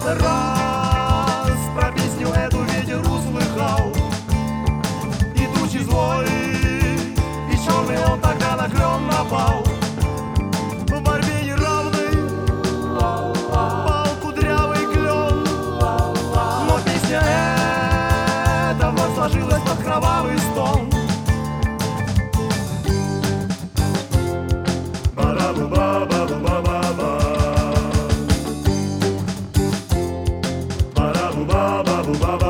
как-то раз про песню эту ветер услыхал. Идущий злой и черный, он тогда на клен напал. В борьбе неравной пал кудрявый клен. Но песня эта вновь сложилась под кровавый стон. Ba-da-boo-ba-ba-boo-ba-ba-ba.